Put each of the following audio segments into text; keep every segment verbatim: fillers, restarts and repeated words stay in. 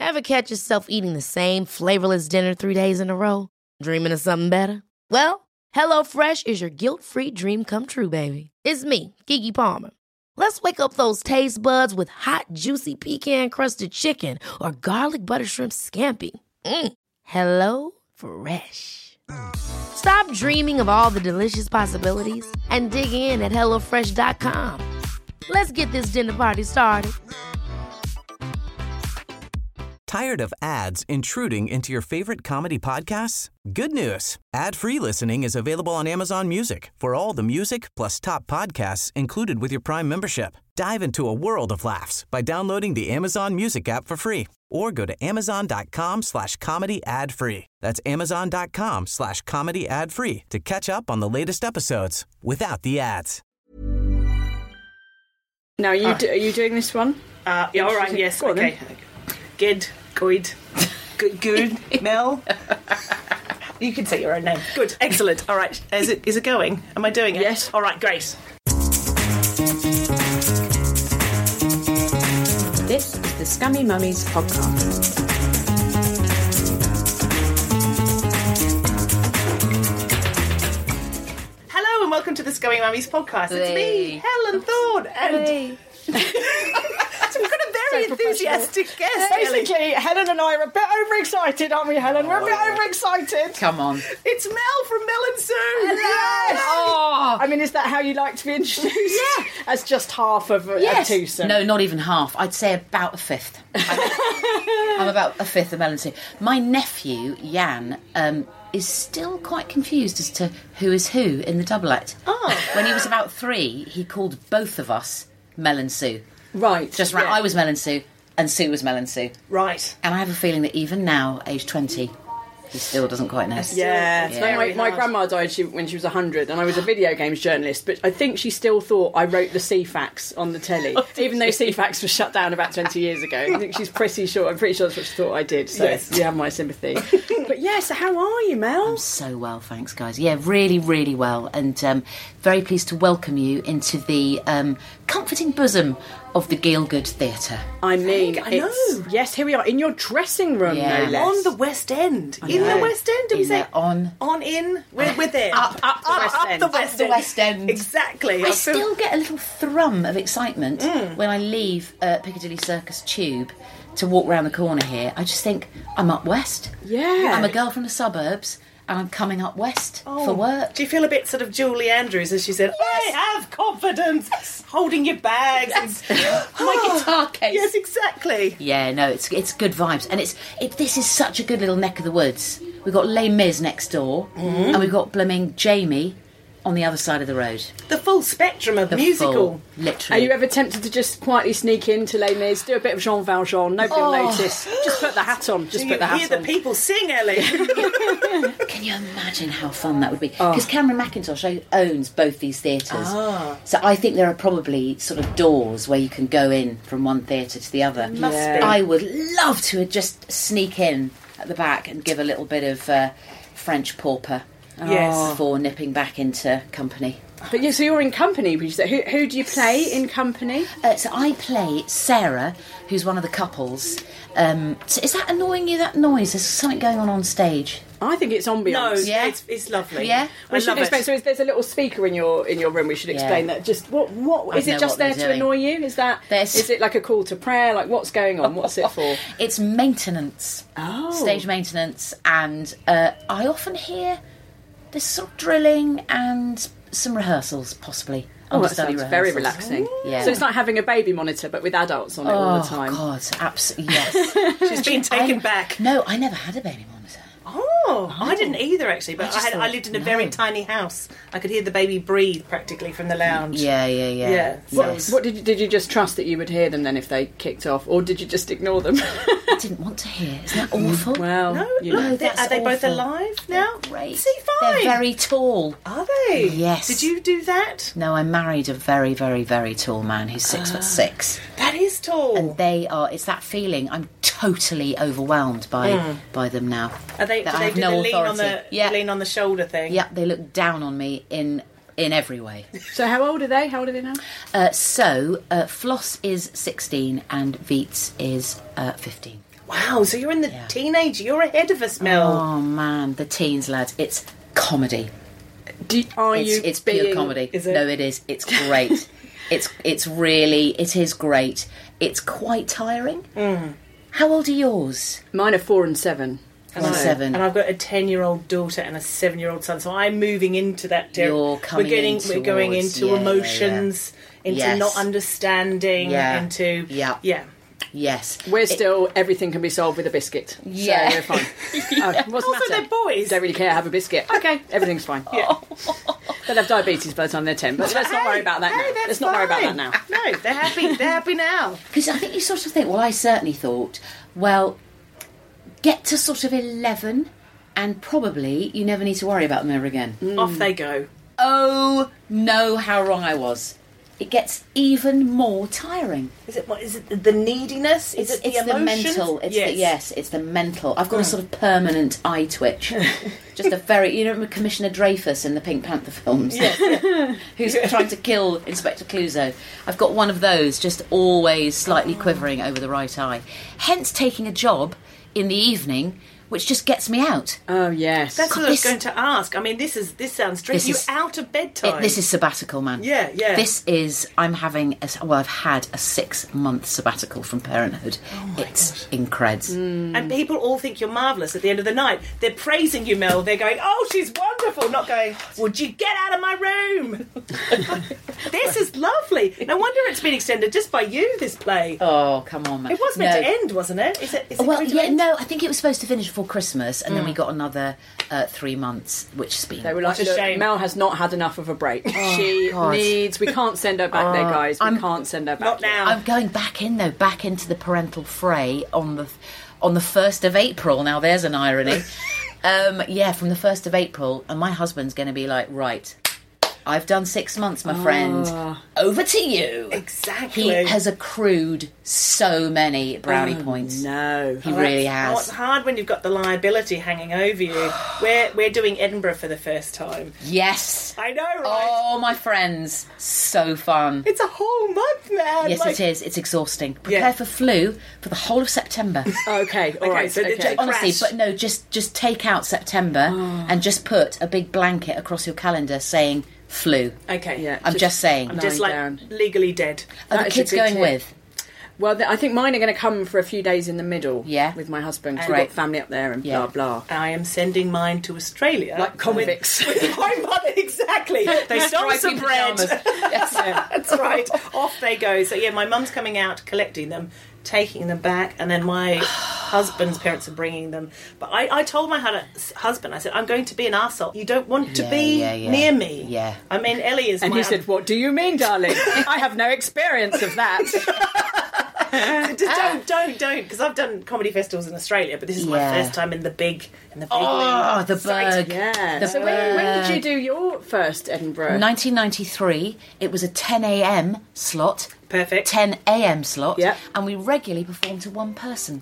Ever catch yourself eating the same flavorless dinner three days in a row? Dreaming of something better? Well, HelloFresh is your guilt-free dream come true, baby. It's me, Keke Palmer. Let's wake up those taste buds with hot, juicy pecan-crusted chicken or garlic butter shrimp scampi. Mm. Hello Fresh. Stop dreaming of all the delicious possibilities and dig in at hello fresh dot com. Let's get this dinner party started. Tired of ads intruding into your favorite comedy podcasts? Good news. Ad-free listening is available on Amazon Music for all the music plus top podcasts included with your Prime membership. Dive into a world of laughs by downloading the Amazon Music app for free or go to amazon.com slash comedy ad free. That's amazon.com slash comedy ad free to catch up on the latest episodes without the ads. Now, are you, Uh, do, are you doing this one? Uh, yeah, all right, yes, Go on, okay. Good, good, good, good, Mel. You can say your own name. Good, excellent. All right, is it is it going? Am I doing it? Yes. All right, great. This is the Scummy Mummies podcast. Hello and welcome to the Scummy Mummies podcast. It's Hey. me, Helen Thorne, and Hey. we've got a very So enthusiastic guest. Ellie. Basically, Helen and I are a bit overexcited, aren't we, Helen? We're a bit overexcited. Come on. It's Mel from Mel and Sue. Yes! Oh. I mean, is that how you like to be introduced? Yeah. As just half of a, Yes. a twosome? No, not even half. I'd say about a fifth. I'm, I'm about a fifth of Mel and Sue. My nephew, Jan, um, is still quite confused as to who is who in the double act. Oh. When he was about three, he called both of us Mel and Sue. Right. Just right. Yeah. I was Mel and Sue, and Sue was Mel and Sue. Right. And I have a feeling that even now, age twenty, he still doesn't quite know. Yeah, So very my, my hard. grandma died she, when she was one hundred, and I was a video games journalist, but I think she still thought I wrote the C FAX on the telly, even though C FAX was shut down about twenty years ago. I think she's pretty sure, I'm pretty sure that's what she thought I did, so Yes. you have my sympathy. But yeah, so how are you, Mel? So well, thanks, guys. Yeah, really, really well, and um, very pleased to welcome you into the um, comforting bosom of the Gielgud Theatre. I mean, I know. it's, yes, here we are, in your dressing room, Yeah. no less. On the West End. In know. the West End, do we In say? there, on- On, in? We're, we're there. Up, up the West up End. the Up West the End. West End. Exactly. I feel- still get a little thrum of excitement when I leave uh, Piccadilly Circus Tube to walk round the corner here. I just think, I'm up west. Yeah. I'm a girl from the suburbs, and I'm coming up west Oh. for work. Do you feel a bit sort of Julie Andrews as she said, I have confidence, holding your bags. And, My guitar case. yes, exactly. Yeah, no, it's it's good vibes, and it's it. This is such a good little neck of the woods. We've got Les Mis next door, and we've got blooming Jamie on the other side of the road. The full spectrum of The musical. full, Are literally. you ever tempted to just quietly sneak into Les Mis, do a bit of Jean Valjean, nobody will Oh. notice, just put the hat on, just Do put you the hat hear the on. people sing, Ellie? Can you imagine how fun that would be? Because Cameron McIntosh owns both these theatres. Ah. So I think there are probably sort of doors where you can go in from one theatre to the other. Must Yeah. be. I would love to just sneak in at the back and give a little bit of uh, French pauper Yes. before nipping back into company. But yeah, so you're in Company, would you say? Who, who do you play in Company? Uh, so I play Sarah, who's one of the couples. Um, so is that annoying you, that noise? There's something going on on stage. I think it's ambience. No, Yeah. it's, it's lovely. Yeah? I We should love explain. it. So, there's a little speaker in your in your room. We should explain Yeah. that. Just what what I is it? know Just what there they're to doing. annoy you? Is that There's- is it like a call to prayer? Like what's going on? What's it for? It's maintenance. Oh. Stage maintenance, and uh, I often hear there's sort of drilling and some rehearsals, possibly. Oh, that Understudy sounds very rehearsals. relaxing. Yeah. So it's like having a baby monitor, but with adults on it all Oh, the time. God, absolutely, yes. She's been taken I- back. No, I never had a baby monitor. Oh, I didn't either actually, but I I, just had, I thought, lived in a no. very tiny house. I could hear the baby breathe practically from the lounge. Yeah, yeah, yeah. Yeah. Yes. What did you, did you just trust that you would hear them then if they kicked off, or did you just ignore them? I didn't want to hear. Isn't that awful? well, No, you look, know. they- that's are they both awful. alive now? Great. See, fine. They're very tall. Are they? Yes. Did you do that? No, I married a very, very, very tall man who's six foot six. That is tall. And they are, it's that feeling, I'm totally overwhelmed by by them now. Are they? That Do I they have do no the lean on authority. the Yeah. lean on the shoulder thing? Yeah, they look down on me in in every way. So how old are they? How old are they now? Uh, so, uh, Floss is sixteen and Veets is uh, fifteen. Wow, so you're in the Yeah. teenage, you're ahead of us, Mel. Oh man, the teens, lads. It's comedy. Do, are It's, you it's being, pure comedy. is it? No, it is. It's great. it's it's really it is great. It's quite tiring. Mm. How old are yours? Mine are four and seven. Four and So- seven. And I've got a ten-year-old daughter and a seven-year-old son, so I'm moving into that territory. You're coming we're getting, in we're going towards- into yeah, yeah, emotions, into Yes. not understanding, Yeah. into Yeah. yeah. Yes. We're It- still, everything can be solved with a biscuit. Yeah. So we're fine. Oh, what's the Also, matter? they're boys. Don't really care, have a biscuit. Okay, everything's fine. Yeah. They'll have diabetes by the time they're ten, but let's not worry about that Hey, now. that's Let's not worry about that fine. now. No, they're happy. They're happy now. Because I think you sort of think, well, I certainly thought, well, get to sort of eleven and probably you never need to worry about them ever again. Off they go. Oh, no, how wrong I was. It gets even more tiring. Is it what? Is it the neediness? Is It's, it the it's the emotions? mental. It's yes. the, yes, it's the mental. I've got a sort of permanent eye twitch. Just a very, you know, Commissioner Dreyfus in the Pink Panther films, who's trying to kill Inspector Clouseau. I've got one of those, just always slightly quivering over the right eye. Hence, taking a job in the evening, which just gets me out. Oh, yes. That's God, what I was this- going to ask. I mean, this is this sounds strange. This You're is- out of bedtime. It, this is sabbatical, man. Yeah, yeah. This is. I'm having. A, well, I've had a six-month sabbatical from parenthood. Oh it's increds. And people all think you're marvellous at the end of the night. They're praising you, Mel. They're going, oh, she's wonderful. Not going, would you get out of my room? This is lovely. No wonder it's been extended just by you, this play. Oh, come on, man! It was meant No. to end, wasn't it? Is it, is it Well, going to yeah, end? no, I think it was supposed to finish before Christmas, and then we got another uh, three months, which has been. They were like, What a "Look, shame." Mel has not had enough of a break. she God. needs... We can't send her back there, guys. We I'm- can't send her back. Not yet. now. I'm going back in though, back into the parental fray on the on the first of April. Now there's an irony. um, yeah, from the first of April, and my husband's going to be like, right, I've done six months, my friend. Over to you. Exactly. He has accrued so many brownie points. No. He Oh, really that's- oh, it's has. hard when you've got the liability hanging over you. We're we're doing Edinburgh for the first time. Yes. I know, right? Oh, my friends, so fun. It's a whole month, man. Yes, Like- it is. It's exhausting. Prepare Yeah. for flu for the whole of September. Okay, all right. so the- okay. Honestly, crash. but no, just just take out September and just put a big blanket across your calendar saying flu. Okay, Yeah. I'm just, saying. I'm just lying like down. legally dead. Are That the is a kids good going tip. with? Well, th- I think mine are going to come for a few days in the middle. Yeah. With my husband. 'cause Great. We've got family up there and Yeah. blah, blah. I am sending mine to Australia. Like convicts. With, with my mother, exactly. They stole Stripy some bread. pyjamas. Yes. That's right. Off they go. So, yeah, my mum's coming out, collecting them, taking them back, and then my husband's parents are bringing them. But I, I told my hu- husband, I said, I'm going to be an arsehole. You don't want to Yeah, be yeah, yeah. near me. Yeah. I mean, Ellie is And my... he said, what do you mean, darling? I have no experience of that. Just don't, don't, don't, because I've done comedy festivals in Australia, but this is my Yeah. first time in the big, in the big Oh, league. the Exciting. Berg. Yeah. The so when, when did Berg. you do your first Edinburgh? nineteen ninety-three, it was a ten a.m. slot, Perfect. ten a.m. slot, Yeah. and we regularly performed to one person.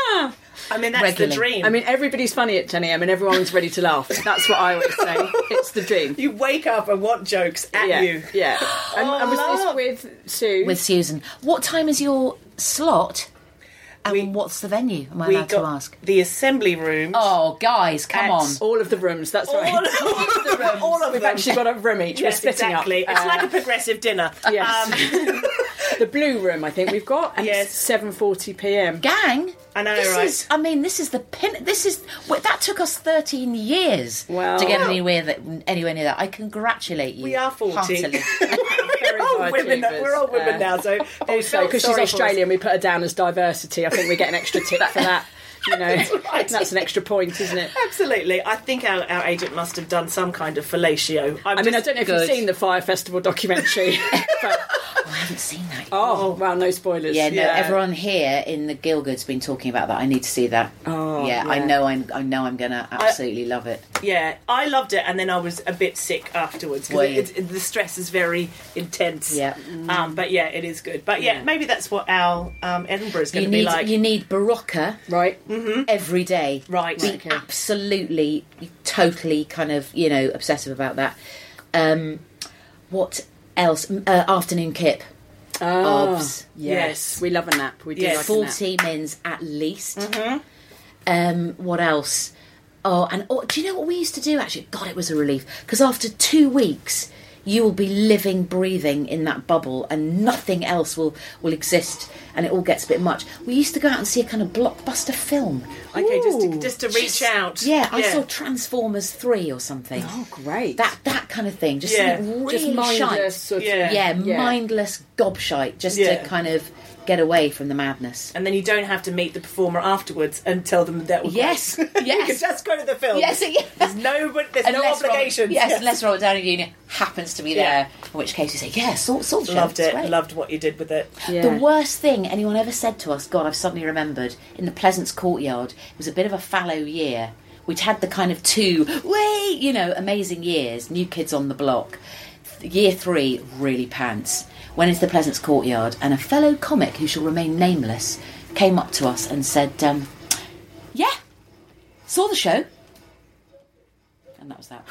I mean, that's Regularly. the dream. I mean, everybody's funny at ten a.m. and everyone's ready to laugh. That's what I always say. It's the dream. you wake up and want jokes at yeah, you. yeah. And, Oh, and was love. this with Sue? With Susan. What time is your slot? And We- what's the venue? Am I We allowed got to ask? the assembly room. Oh, guys, come At- on. all of the rooms. That's all, right. all of the All of We've them. actually got a room each. Yes, We're splitting exactly. up. It's Uh, like a progressive dinner. Yes. Um, the blue room. I think we've got. And Yes. it's seven forty p.m. Gang. I know, this right? is. I mean, this is the pin. This is. Wait, that took us thirteen years Well- to get Well- anywhere that anywhere near that. I congratulate you. We are forty. heartily. we're all hard women. achievers. We're all women Uh, now, so Also, because she's Australian, we put her down as diversity. I think we get an extra tip for that. You know, right. that's an extra point, isn't it? Absolutely. I think our, our agent must have done some kind of fellatio. I'm I mean, I just- don't know if Good. you've seen the Fire Festival documentary. But, Oh, I haven't seen that. oh, well, no spoilers. Yeah, no. Yeah. Everyone here in the Gilgood's been talking about that. I need to see that. Oh, yeah, I yeah. know. I'm. I know. I'm gonna absolutely love it. Yeah, I loved it, and then I was a bit sick afterwards Were because you? it, it, the stress is very intense. Yeah. Um, but yeah, it is good. But yeah, Yeah. maybe that's what our um, Edinburgh is going You to be need. like. You need Barocca Right? every day. Right. Be Okay. absolutely, totally, kind of, you know, obsessive about that. Um, what else? Uh, afternoon Kip. Oh, Obs. yes. We love a nap. We do Yes. like forty mins at least. Mm-hmm. Um, what else? Oh, and oh, do you know what we used to do, actually? God, it was a relief. Because after two weeks, you will be living, breathing in that bubble and nothing else will, will exist and it all gets a bit much. We used to go out and see a kind of blockbuster film. Okay, just to, Ooh. just to reach out. Yeah, I saw Transformers three or something. Oh, great. That that kind of thing. Just Yeah. something Just really mindless shite. sort of... Yeah. Yeah, Yeah. mindless gobshite, just Yeah. to kind of get away from the madness. And then you don't have to meet the performer afterwards and tell them that was Yes, great. You yes. can just go to the film. Yes, yes. There's no, there's no Unless obligation. Robert, yes, unless Robert Downey Junior happens to be Yeah. there, in which case you say, yeah, saw, saw the show. Loved it's it. great." Loved what you did with it. Yeah. The worst thing anyone ever said to us, God, I've suddenly remembered, in the Pleasance Courtyard, it was a bit of a fallow year. We'd had the kind of two, way, you know, amazing years, New Kids on the Block. Year three, really pants. Went into the Pleasance Courtyard, and a fellow comic who shall remain nameless came up to us and said, um, yeah, saw the show. And that was that.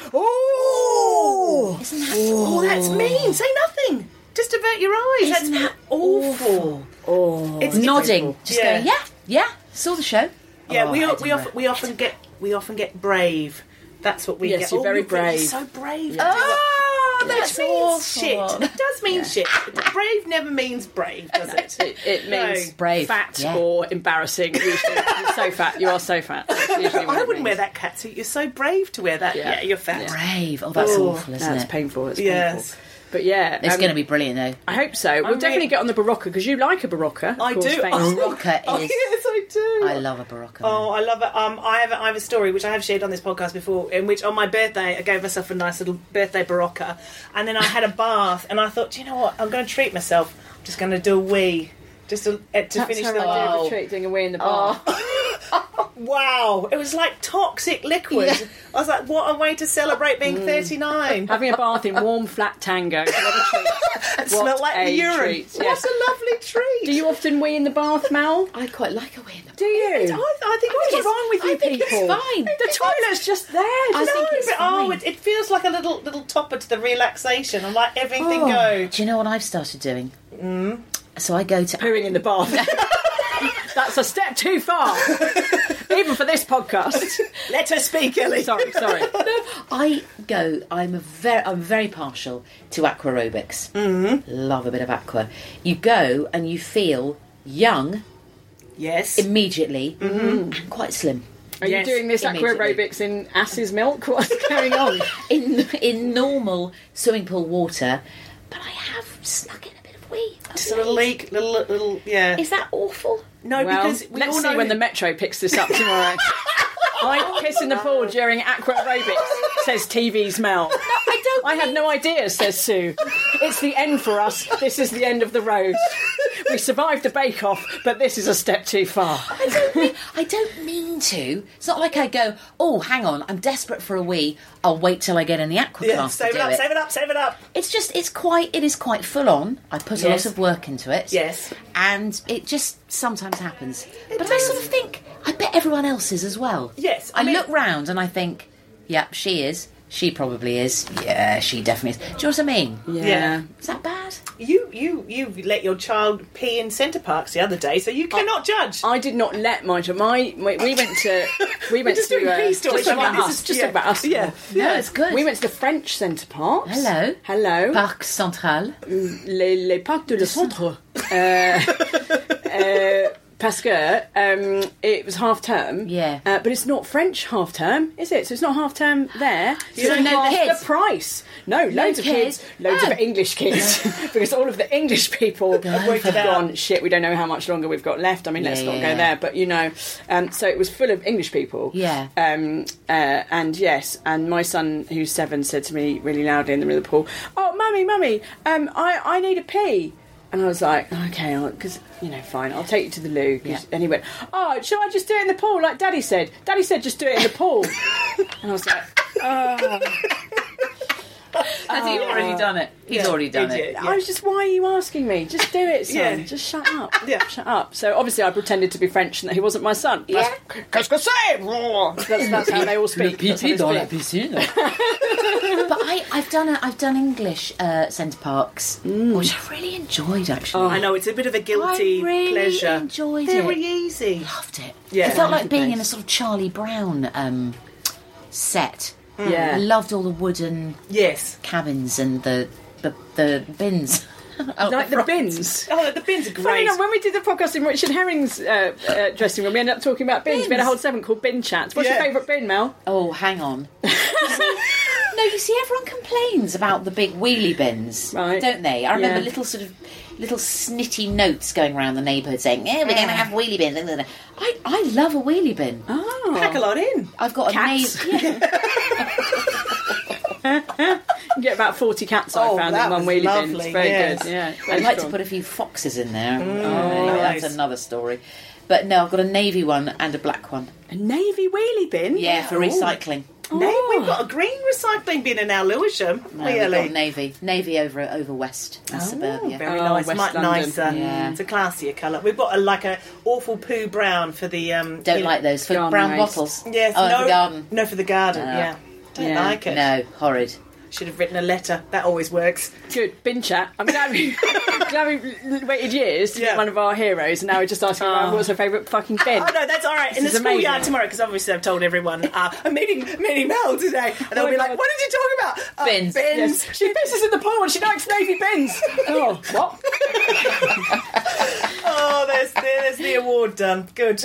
Oh! Isn't that Oh, that's mean. Say nothing. Just avert your eyes. Isn't that's that awful. Oh, It's nodding, just Yeah. going, yeah, yeah, saw the show. Yeah, Oh, we we Edinburgh. often we often get we often get brave. That's what we Yes, get. you're oh, very you're brave. So brave. Oh, That that's means awful. shit. It does mean shit. Brave never means brave, does it? It, it means No. Brave, fat yeah. or embarrassing. Usually, you're so fat. You are so fat. That's usually what I it wouldn't wear means. that catsuit. You're so brave to wear that. Yeah. Yeah, you're fat. Brave. Oh, that's Oh, awful, isn't That's it? painful. It's Yes. painful. But yeah, It's um, going to be brilliant, though. I hope so. We'll I'm definitely really- get on the Barocca because you like a Barocca. of I course, do. famously. Barocca Oh, is... yes, I do. I love a Barocca. Oh, I love it. Um, I have a, I have a story which I have shared on this podcast before, in which on my birthday I gave myself a nice little birthday Barocca, and then I had a bath, and I thought, do you know what? I'm going to treat myself. I'm just going to do a wee, just to, uh, to That's finish her the idea bath. of a treat, doing away in the bar. Wow, it was like toxic liquid. Yeah. I was like, what a way to celebrate being thirty-nine. Having a bath in warm, flat tango. What a treat. It What smelled like a urine. treat, What yes. a lovely treat. Do you often wee in the bath, Mel? I quite like a wee in the... Do you? I, I think What's it's wrong with you I think people? it's fine. The toilet's just there. I Just think No, it's but, oh, fine. it, it feels like a little little topper to the relaxation. I'm like, everything Oh, go. do you know what I've started doing? Mm. So I go to... pooing in the bath. That's a step too far. Even for this podcast. Let her speak, Ellie. Sorry, sorry. I go. I'm a very. I'm very partial to aqua aerobics. Mm-hmm. Love a bit of aqua. You go and you feel young Yes. immediately and quite slim. Are Yes, you doing this aqua immediately. aerobics in ass's milk? What's going on? in in normal swimming pool water, but I have snuck in a bit of wee. Just a little leak, little, little, yeah. Is that awful? No, Well, because we let's all see know when the Metro picks this up tomorrow. I piss in the pool during aqua aerobics, says T V's Mel. I don't. I had no idea, says Sue. It's the end for us. This is the end of the road. We survived the bake-off, but this is a step too far. I don't mean. I don't mean to. It's not like I go. Oh, hang on. I'm desperate for a wee. I'll wait till I get in the aqua yeah, class to save do it up, it. save it up, save it up. It's just. It's quite. It is quite full on. I put a Yes. lot of work into it. Yes. And it just sometimes happens. But I sort of think. I bet everyone else is as well. Yes, I, I mean- look round and I think. Yep, she is. She probably is. Yeah, she definitely is. Do you know what I mean? Yeah. Is that bad? You, you, you let your child pee in centre parks the other day, so you cannot judge. I did not let my my, my we went to we went just to doing uh, pee stories. just I mean, about this us is- just yeah. about us Yeah. No, it's good. We went to the French Centre Parks. Hello. Hello. Parc Central. les, les parcs de le centre. Uh, uh, parce que um, it was half term. Yeah. Uh, but it's not French half term, is it? So it's not half term there. So it's no half kids? the price. No, loads of kids? kids, loads Oh. of English kids, because all of the English people have Worked it out. gone, shit, we don't know how much longer we've got left. I mean, let's Yeah, not yeah. go there. But, you know, um, so it was full of English people. Yeah. Um, uh, and yes, and my son, who's seven, said to me really loudly in the middle of the pool, oh, mummy, mummy, um, I, I need a pee. And I was like, okay, because, you know, fine, I'll take you to the loo. 'Cause- Yeah. And he went, oh, shall I just do it in the pool like Daddy said? Daddy said just do it in the pool. And I was like, oh. Has he already done it? He's Yeah, already done idiot. it. I was just, why are you asking me? Just do it, son. Yeah. Just shut up. Yeah. Shut up. So obviously I pretended to be French and that he wasn't my son. Yeah. Qu'est-ce que c'est? That's, that's how they all speak. That's how they speak. piscine. But I, I've done a, I've done English uh, Centre Parks, mm. which I really enjoyed. Actually, oh, I know it's a bit of a guilty I really pleasure. Enjoyed Very it. Very easy. Loved it. Yeah, it felt like being place. in a sort of Charlie Brown um, set. Mm. Yeah, I loved all the wooden yes cabins and the the, the bins. Oh, like the, the bins. Oh, the bins are great. Funny enough, when we did the podcast in Richard Herring's uh, uh, dressing room, we ended up talking about bins. bins. We had a whole segment called Bin Chats. What's yeah. your favourite bin, Mel? Oh, hang on. No, you see, everyone complains about the big wheelie bins, right. don't they? I remember yeah. little sort of little snitty notes going around the neighbourhood saying, "Yeah, we're going to have wheelie bins." I, I love a wheelie bin. Oh, pack a lot in. I've got Cats. a maze. Yeah. You get about forty cats oh, I found in one wheelie bin. It's very yes. good. Yeah, I'd like strong. to put a few foxes in there. Mm, oh, nice. That's another story. But no, I've got a navy one and a black one. A navy wheelie bin? Yeah, for oh. recycling. Oh. Navy, we've got a green recycling bin in our Lewisham. No, really? we've got navy. Navy over over west and Oh, suburbia. very Oh, nice, West much London. nicer. Yeah. It's a classier colour. We've got a, like a awful poo brown for the. Um, Don't you know- like those. For Garden brown waste. bottles. Yes, oh, no, the garden. no, for the garden. No. Yeah, don't Yeah. like it. No, horrid. Should have written a letter. That always works. Good. Bin Chat. I'm glad we, glad we waited years to Yeah. get one of our heroes, and now we're just asking around what's her favourite fucking bin. Oh no, that's all right. In the is schoolyard amazing. tomorrow, because obviously I've told everyone uh, I'm meeting meeting Mel today, and they'll Oh be my like, God. "What did you talk about?" Uh, Bins. Bins. Yes. She pisses in the pool and she likes navy bins. Oh, what? Oh, there's there's the award done. Good.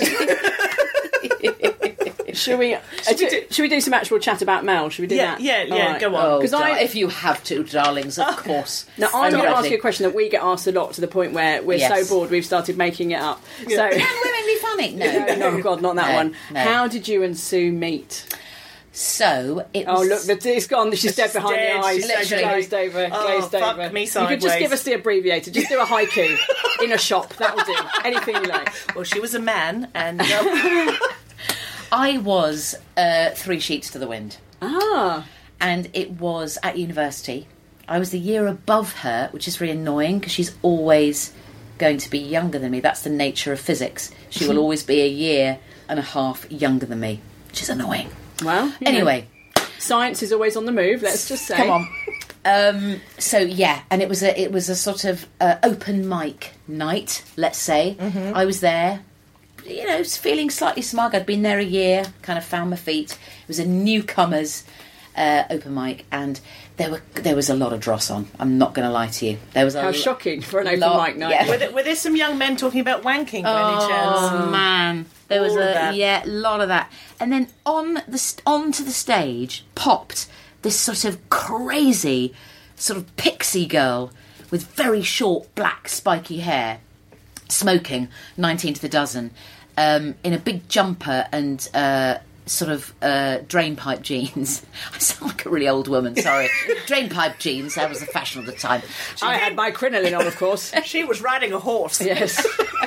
Should we, uh, we do, do- should we do some actual chat about Mel? Should we do Yeah, that? yeah, All yeah, right. go on. Oh, 'Cause I- dar- if you have to, darlings, of course. Now, I'm going to ask ready. you a question that we get asked a lot, to the point where we're Yes. so bored we've started making it up. Yeah. So, Can women be funny? No. no, no, God, not that No, one. no. How did you and Sue meet? So it Oh, was. look, the, it's gone. She's dead She's behind dead. the eyes. She's literally- glazed over. Oh, glazed fuck over. me You could just sideways. give us the abbreviated. Just do a haiku in a shop. That'll do. Anything you like. Well, she was a man, and um, I was uh, three sheets to the wind, Ah. and it was at university. I was the year above her, which is really annoying because she's always going to be younger than me. That's the nature of physics. She will always be a year and a half younger than me, which is annoying. Well, you know, Anyway, science is always on the move. Let's just say. come on. Um, so yeah, and it was a it was a sort of uh, open mic night. Let's say Mm-hmm. I was there, you know, feeling slightly smug. I'd been there a year, kind of found my feet. It was a newcomers uh, open mic, and there were there was a lot of dross on. I'm not going to lie to you. There was a How lo- shocking for an open lot- mic night. yeah. were, there, were there some young men talking about wanking by any chance? Oh man, there was All of a that. yeah, a lot of that. And then on the st- onto the stage popped this sort of crazy, sort of pixie girl with very short black spiky hair, smoking, nineteen to the dozen, um, in a big jumper and uh, sort of uh, drain pipe jeans. I sound like a really old woman. Sorry, drain pipe jeans. That was the fashion of the time. I had my crinoline on, of course. She was riding a horse. Yes.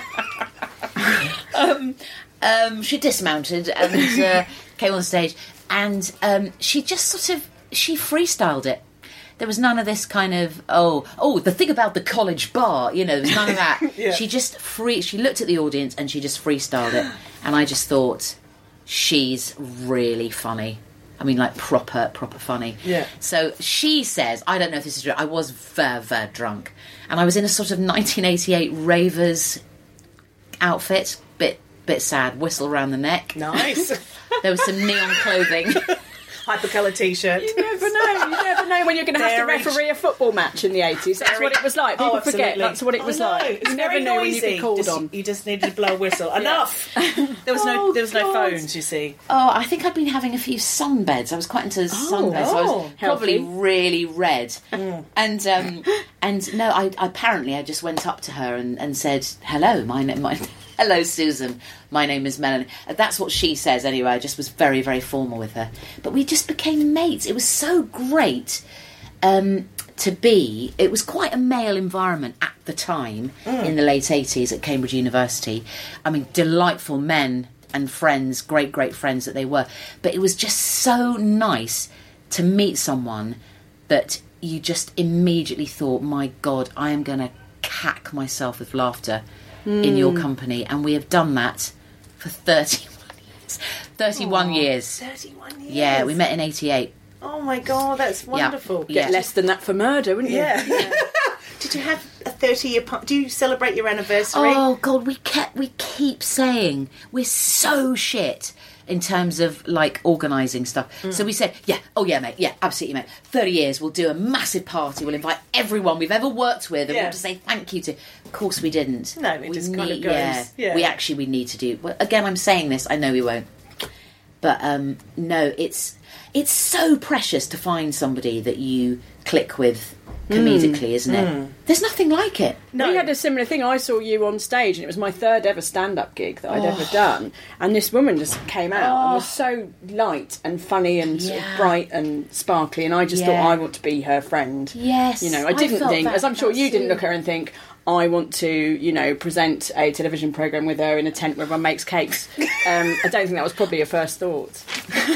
Um, she dismounted and uh, came on stage, and um, she just sort of she freestyled it. There was none of this kind of oh oh the thing about the college bar, you know. There was none of that. Yeah. She just free. She looked at the audience and she just freestyled it, and I just thought she's really funny. I mean, like proper proper funny. Yeah. So she says, I don't know if this is true. I was very very drunk, and I was in a sort of nineteen eighty-eight ravers outfit, bit bit sad, whistle around the neck. Nice. There was some neon clothing. Hypercolour t-shirt. You never know. You never know when you're going to have to Very- referee a football match in the eighties. That's Very- what it was like. People Oh, forget absolutely. that's what it was I know. like. It's You never very knew when you'd be noisy. called Just- on. You just needed to blow a whistle. Enough. There was no Oh, there was no God. phones. You see. Oh, I think I'd been having a few sunbeds. I was quite into sunbeds. So I oh, was probably healthy. really red. And um, and no, I apparently I just went up to her and, and said, "Hello, my name, my hello, Susan. My name is Melanie." That's what she says anyway. I just was very very formal with her, but we just became mates. It was so great. Um, to be, it was quite a male environment at the time in the late eighties at Cambridge University. I mean, delightful men and friends, great, great friends that they were. But it was just so nice to meet someone that you just immediately thought, my God, I am going to cack myself with laughter in your company. And we have done that for thirty-one years. thirty-one years. Thirty-one years. Yeah, we met in eighty-eight. Oh my God, that's wonderful. Yeah. Get less than that for murder, wouldn't you? Yeah. yeah. Did you have a thirty-year party? Do you celebrate your anniversary? Oh God, we kept we keep saying we're so shit in terms of like organising stuff. Mm. So we said, yeah, oh yeah, mate, yeah, absolutely, mate. Thirty years, we'll do a massive party. We'll invite everyone we've ever worked with, and yeah. we'll just say thank you to. Of course, we didn't. No, it we just need, kind of goes. Yeah, yeah, we actually we need to do. Well, again, I'm saying this. I know we won't, but um, no, it's it's so precious to find somebody that you click with comedically, mm. isn't it? Mm. There's nothing like it. No. We had a similar thing. I saw you on stage, and it was my third ever stand-up gig that I'd oh. ever done. And this woman just came out oh. and was so light and funny and yeah. sort of bright and sparkly. And I just yeah. thought, I want to be her friend. Yes, you know, I didn't I think, that, as I'm sure you didn't too. look at her and think, I want to, you know, present a television programme with her in a tent where everyone makes cakes. um, I don't think that was probably your first thought.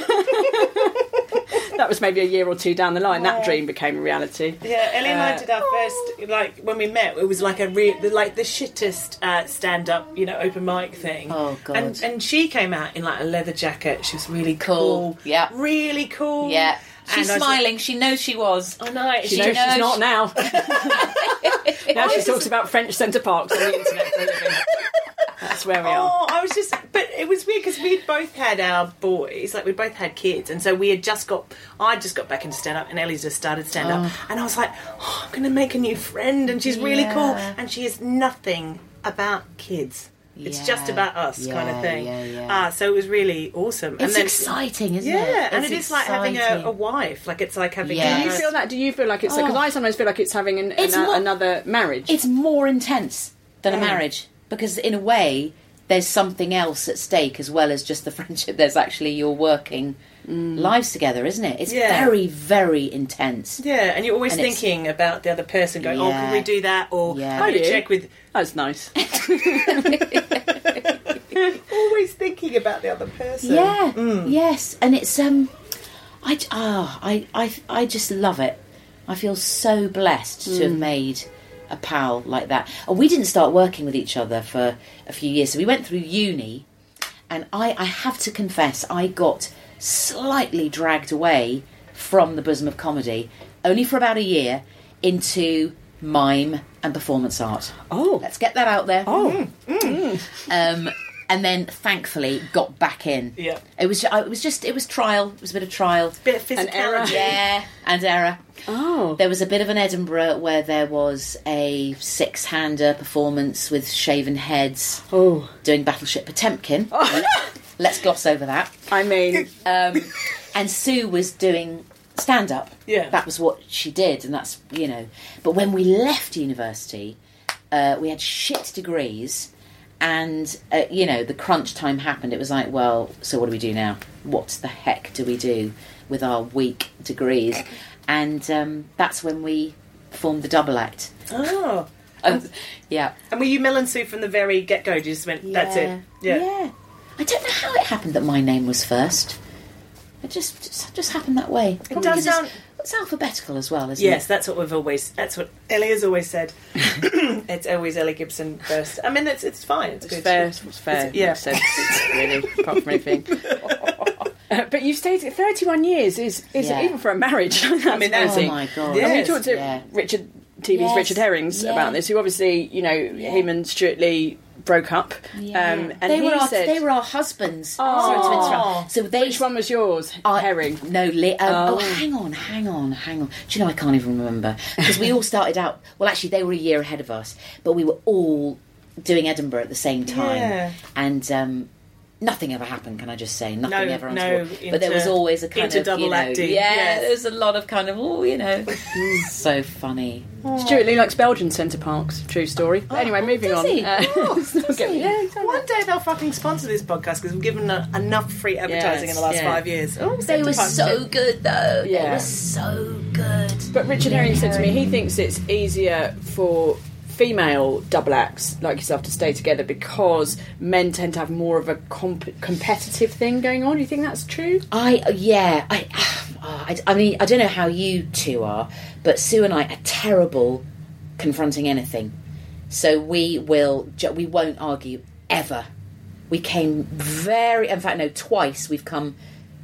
That was maybe a year or two down the line. That dream became a reality. Yeah, Ellie and uh, I did our first, like, when we met, it was like a re- like the shittest uh, stand-up, you know, open mic thing. Oh, God. And, and she came out in, like, a leather jacket. She was really cool. Cool, yeah. Really cool. Yeah. She's and smiling. Was, she knows she was. I know. She, she knows, knows she's not now. Now she talks about French Centre Parks on the internet for a living. That's where we are. Oh, I was just... But it was weird because we'd both had our boys, like, we'd both had kids, and so we had just got... I'd just got back into stand-up, and Ellie's just started stand-up, oh. and I was like, oh, I'm going to make a new friend, and she's really yeah. cool, and she is nothing about kids. It's yeah. just about us, yeah, kind of thing. Yeah, yeah. Ah, so it was really awesome. It's and then, exciting, isn't yeah, it? Yeah, and it's it is like having a, a wife. Like, it's like having... Yes. Do you feel that? Do you feel like it's... Because oh. I sometimes feel like it's having an, it's an, more, another marriage. It's more intense than yeah. a marriage. Because, in a way, there's something else at stake as well as just the friendship. There's actually your working mm. lives together, isn't it? It's yeah. very, very intense. Yeah, and you're always and thinking about the other person, going, yeah. "Oh, can we do that?" Or yeah. "I'm going to check with." That's nice. Always thinking about the other person. Yeah. Mm. Yes, and it's um, I ah, oh, I I I just love it. I feel so blessed mm. to have made a pal like that. And we didn't start working with each other for a few years. So we went through uni, and I, I have to confess, I got slightly dragged away from the bosom of comedy, only for about a year, into mime and performance art. Oh. Let's get that out there. Oh. Mm. Mm. Um, and then, thankfully, got back in. Yeah. It was, it was just, it was trial. It was a bit of trial. Bit of physicality. And error. Yeah, and error. Oh. There was a bit of an Edinburgh where there was a six-hander performance with shaven heads oh. doing Battleship Potemkin. Oh. Let's gloss over that. I mean... Um, and Sue was doing stand-up. Yeah. That was what she did, and that's, you know... But when we left university, uh, we had shit degrees, and, uh, you know, the crunch time happened. It was like, well, so what do we do now? What the heck do we do with our weak degrees? And um, that's when we formed the double act. Oh. Uh, yeah. And were you Mel and Sue from the very get-go? You just went, yeah. that's it? Yeah. Yeah. I don't know how it happened that my name was first. It just just, just happened that way. It does sound... It's, it's alphabetical as well, isn't yes, it? Yes, that's what we've always... That's what Ellie has always said. It's always Ellie Gibson first. I mean, it's it's fine. It's, it's good. fair. It's fair. It's, yeah. Sense, really, apart from anything. Uh, but you've stayed thirty-one years, is, is yeah. even for a marriage. I mean, that's oh my God. Yes. And we Yes. talked to yeah. Richard T V's yes. Richard Herrings yeah. about this, who obviously, you know, yeah. him and Stuart Lee broke up. Yeah. Um, and they he were our, said, they were our husbands. Oh. Sorry to interrupt. So they, which one was yours? uh, Herring? No, Lee. Um, Oh. oh, hang on, hang on, hang on. Do you know, I can't even remember. Because we all started out... Well, actually, they were a year ahead of us. But we were all doing Edinburgh at the same time. Yeah. And... Um, nothing ever happened, can I just say? Nothing No, ever no, untoward. But there was into- always a kind into of, double you know, acting, yeah, yes. there's a lot of kind of, oh, you know, so funny. Stuart Lee likes Belgian Centre Parks. True story. But anyway, moving does on. he? Uh, Oh, it's not does good. he? Yeah, exactly. One day they'll fucking sponsor this podcast because we've given them enough free advertising Yes, in the last yeah. five years. Oh, They were so good, though. They Yeah. were so good. But Richard Herring said to me he thinks it's easier for female double acts like yourself to stay together because men tend to have more of a comp- competitive thing going on. Do you think that's true? I, yeah, I, I, I mean, I don't know how you two are, but Sue and I are terrible confronting anything. So we will, ju- we won't argue ever. We came very, in fact, no, twice we've come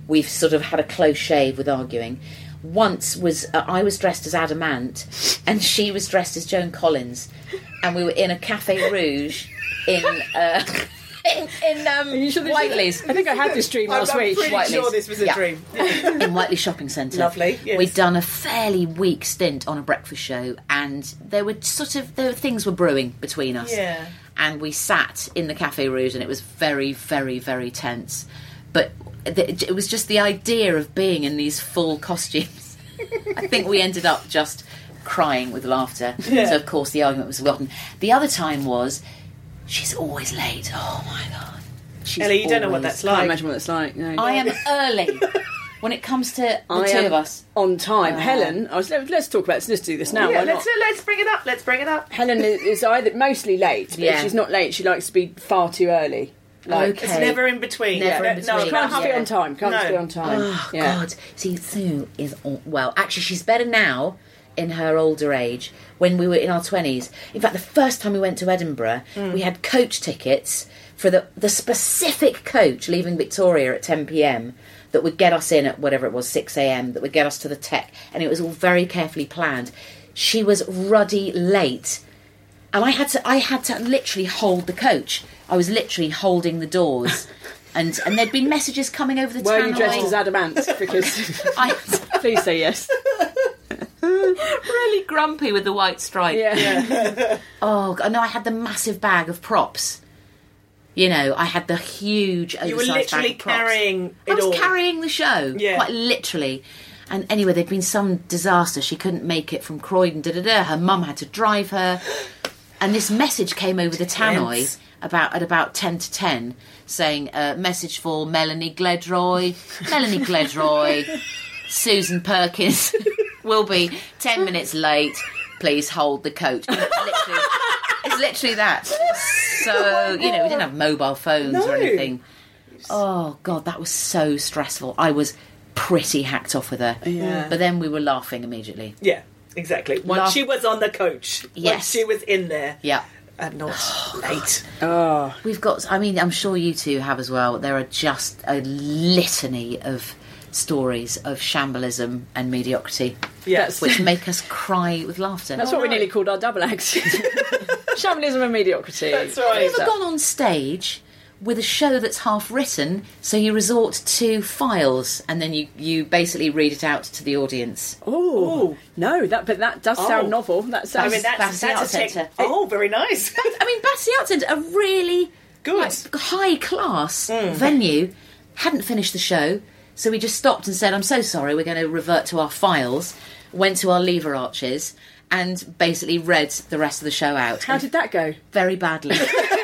we've sort of had a close shave with arguing. Once was uh, I was dressed as Adamant and she was dressed as Joan Collins, and we were in a Café Rouge in uh, in, in um, Whiteley's. I think I had this dream last I'm, I'm week. pretty Whiteley's. sure this was a Yeah. dream. In Whiteley Shopping Centre. Lovely, yes. We'd done a fairly weak stint on a breakfast show, and there were sort of there were, things were brewing between us. Yeah. And we sat in the Café Rouge, and it was very, very, very tense. But th- it was just the idea of being in these full costumes. I think we ended up just crying with laughter. Yeah. So of course the argument was forgotten. The other time was, she's always late. Oh my god. She's Ellie, you don't know what always- that's I can't like. imagine what it's like. No. I am early when it comes to the I two am of us. on time. Helen, I was, let's talk about this. Let's do this now. yeah, why let's not? let's bring it up. Let's bring it up. Helen is is either mostly late, but Yeah. if she's not late, she likes to be far too early. Like, Okay. It's never in between. Never Yeah. in No, between. no, She can't no. just be on time. Can't just No. be on time. Oh yeah. God! See, Sue is all, well. Actually, she's better now in her older age. When we were in our twenties, in fact, the first time we went to Edinburgh, we had coach tickets for the the specific coach leaving Victoria at ten p.m. that would get us in at whatever it was six a.m. that would get us to the Tech, and it was all very carefully planned. She was ruddy late. And I had to, I had to literally hold the coach. I was literally holding the doors, and and there'd been messages coming over the Were tannoy. you dressed as Adamant? Because I please say yes. really grumpy with the white stripe. Yeah. Oh, God, no, I had the massive bag of props. You know, I had the huge oversized You were bag literally of props. carrying I it was all. carrying the show, Yeah. quite literally. And anyway, there'd been some disaster. She couldn't make it from Croydon. Da da da. Her mum had to drive her. And this message came over the tannoy Tense. about at about ten to ten, saying, uh, "Message for Melanie Gledroy. Melanie Gledroy, Susan Perkins will be ten minutes late. Please hold the coach." And it's literally, it's literally that. So you know, we didn't have mobile phones No. or anything. Oh God, that was so stressful. I was pretty hacked off with her. Yeah. But then we were laughing immediately. Yeah, exactly. Once Laugh- she was on the coach. Yes. Once she was in there. Yeah. And not late. Oh. We've got, I mean, I'm sure you two have as well. There are just a litany of stories of shambalism and mediocrity, Yes. which make us cry with laughter. That's what we nearly called our double acts. Shambalism and mediocrity. That's Have you right. ever gone on stage with a show that's half written, so you resort to files and then you, you basically read it out to the audience? Oh Ooh. no, that but that does Oh. sound novel. That I sounds. mean, that's, Battersea that's Arts a tech. Centre. Oh, very nice. I mean, Battersea Arts Centre, a really Good. like, high-class venue, hadn't finished the show, so we just stopped and said, "I'm so sorry, we're going to revert to our files," went to our lever arches, and basically read the rest of the show out. How did that go? Very badly.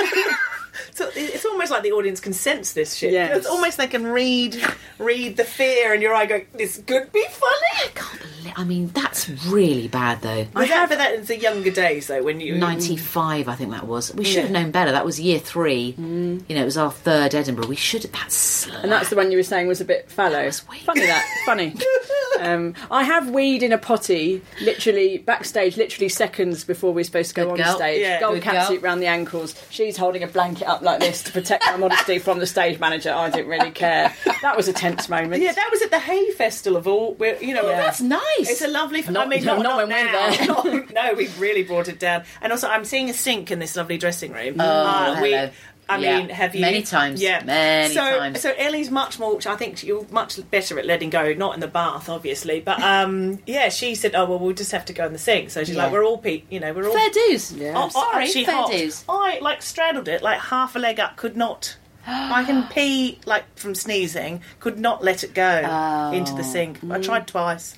So it's almost like the audience can sense this shit. Yes. It's almost they can read read the fear in your eye going, this could be funny. I can't believe... I mean, that's really bad, though. I have that in the younger days, though, when you... ninety-five, I think that was. We should have Yeah. known better. That was year three. You know, it was our third Edinburgh. We should have... That's slack. And that's the one you were saying was a bit fallow. was weak. Funny that. Funny. Um, I have weed in a potty, literally backstage, literally seconds before we're supposed to go Good on girl. stage. Yeah. Gold Good catsuit girl. round the ankles. She's holding a blanket up like this to protect my modesty from the stage manager. I didn't really care. That was a tense moment. Yeah, that was at the Hay Festival of all... Where, you know, Yeah. That's nice. It's a lovely... Not- I mean, not not, not, when we're now. there. Not- no, we really brought it down. And also, I'm seeing a sink in this lovely dressing room. Oh, Uh, we, hello. I Yeah. mean, have you... Many times. Yeah. Many so, times. So Ellie's much more... Which I think you're much better at letting go, not in the bath, obviously. But, um, yeah, she said, oh, well, we'll just have to go in the sink. So she's Yeah. like, we're all... Pe- you know, we're all... Fair dues. Yeah. Oh, Sorry, actually fair hot. dues. I like straddled it like half a leg up. Could not. I can pee like from sneezing. Could not let it go Oh. into the sink. I tried twice.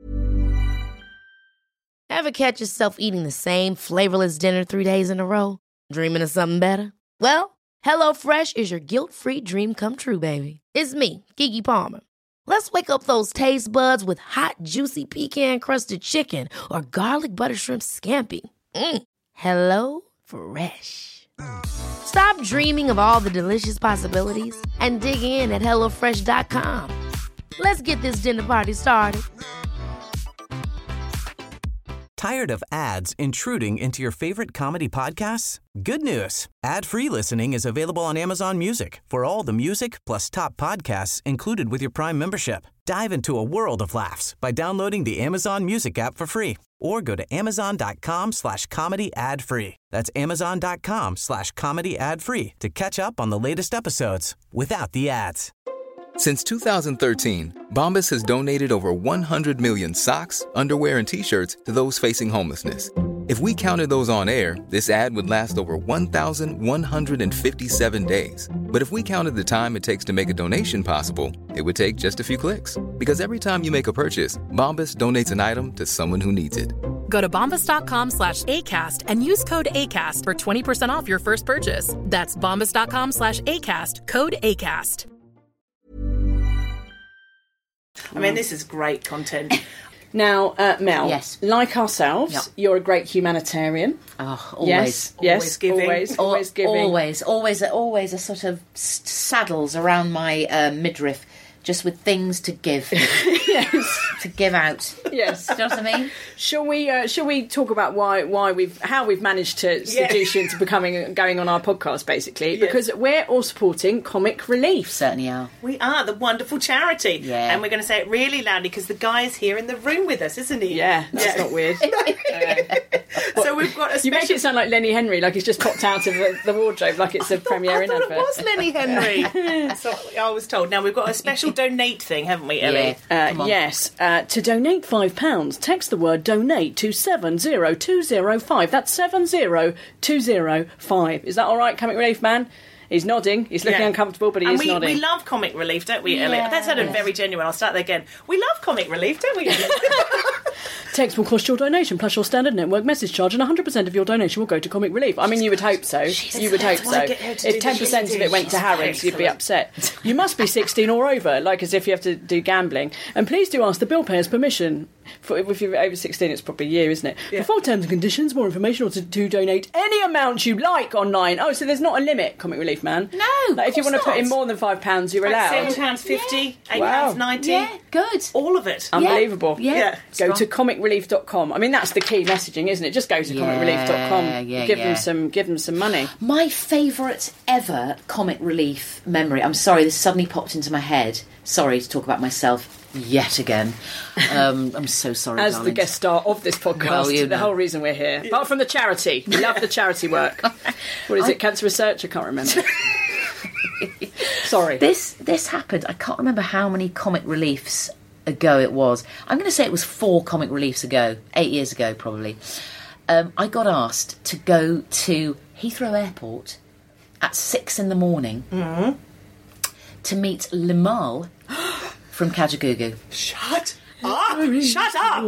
Ever catch yourself eating the same flavorless dinner three days in a row? Dreaming of something better? Well, HelloFresh is your guilt-free dream come true, baby. It's me, Keke Palmer. Let's wake up those taste buds with hot, juicy pecan-crusted chicken or garlic butter shrimp scampi. Mm. Hello Fresh. Stop dreaming of all the delicious possibilities and dig in at hello fresh dot com. Let's get this dinner party started. Tired of ads intruding into your favorite comedy podcasts? Good news. Ad-free listening is available on Amazon Music for all the music plus top podcasts included with your Prime membership. Dive into a world of laughs by downloading the Amazon Music app for free or go to amazon.com slash comedy ad free. That's amazon.com slash comedy ad free to catch up on the latest episodes without the ads. Since two thousand thirteen, Bombas has donated over one hundred million socks, underwear, and T-shirts to those facing homelessness. If we counted those on air, this ad would last over one thousand one hundred fifty-seven days. But if we counted the time it takes to make a donation possible, it would take just a few clicks. Because every time you make a purchase, Bombas donates an item to someone who needs it. Go to bombas.com slash ACAST and use code ACAST for twenty percent off your first purchase. That's bombas.com slash ACAST, code ACAST. I mean, this is great content. Now, uh, Mel, Yes. like ourselves, Yep. you're a great humanitarian. Oh, always. Yes, yes, Always giving. always, Al- always giving. Always, always, always a sort of s- saddles around my uh, midriff, just with things to give, Yes, to give out. yes. Do you know what I mean? Shall we? Uh, shall we talk about why why we've how we've managed to seduce you into becoming going on our podcast, basically? Because we're all supporting Comic Relief. Certainly are. We are the wonderful charity. Yeah. And we're going to say it really loudly because the guy is here in the room with us, isn't he? Yeah, that's not weird. So we've got a special... You make it sound like Lenny Henry, like he's just popped out of the, the wardrobe, like it's a premiere I in thought advert. it was Lenny Henry. That's what I was told. Now, we've got a special donate thing, haven't we, Ellie? Yeah. Come Uh, on. yes, uh, to donate five pounds, text the word donate to seven zero two zero five. That's seven zero two zero five. Is that all right, Comic Relief man? He's nodding. He's looking Yeah. uncomfortable, but he and is we, nodding. we love Comic Relief, don't we, Ellie? Yeah. That sounded very genuine. I'll start that again. We love Comic Relief, don't we, Ellie? Text will cost your donation plus your standard network message charge, and one hundred percent of your donation will go to Comic Relief. I mean, you would hope so. You would hope that's why I so. get her to do If the ten percent of it went to She's Harrods, you'd be excellent. upset. You must be sixteen or over, like as if you have to do gambling. And please do ask the bill payer's permission. For, if you're over sixteen, it's probably a year, isn't it? For full terms and conditions, more information, or to, to donate any amount you like online. Oh, so there's not a limit, Comic Relief man? No, Like, if you of want to course put in not. more than five pounds, you're allowed. seven pounds fifty, eight Wow. pounds ninety. Yeah, good. All of it. Unbelievable. Yeah. Yeah. Go Strong. to comic relief dot com. I mean, that's the key messaging, isn't it? Just go to Yeah, comic relief dot com. yeah, give yeah. them some give them some money. My favourite ever Comic Relief memory. I'm sorry, this suddenly popped into my head. Sorry to talk about myself yet again. Um, I'm so sorry, As the darlings. guest star of this podcast, Well, you the know. whole reason we're here. Apart from the charity. We love the charity work. What is it? Cancer Research? I can't remember. Sorry. This this happened. I can't remember how many Comic Reliefs ago it was. I'm going to say it was four Comic Reliefs ago, eight years ago probably. Um, I got asked to go to Heathrow Airport at six in the morning to meet Limal from Kajagoogoo. Shut up! Shut up!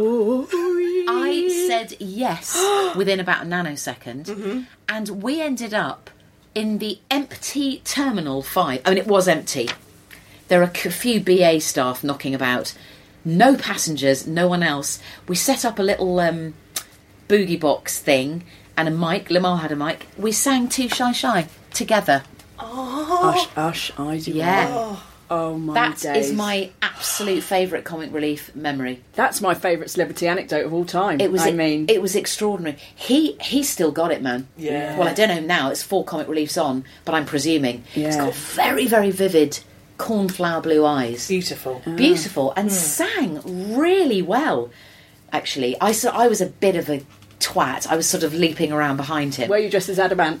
I said yes within about a nanosecond, and we ended up in the empty Terminal five. I mean, it was empty. There are a few B A staff knocking about. No passengers, no one else. We set up a little um, boogie box thing and a mic. Limal had a mic. We sang Too Shy Shy together. Ush, ush, I do. Yeah. Oh, my That days. is my absolute favourite Comic Relief memory. That's my favourite celebrity anecdote of all time. It was. I mean, it was extraordinary. He he's still got it, man. Yeah. Well, I don't know now. It's four Comic Reliefs on, but I'm presuming he's Yeah. got very, very vivid cornflower blue eyes, Beautiful. beautiful, and sang really well. Actually, I saw. I was a bit of a twat. I was sort of leaping around behind him. were you dressed as Adamant?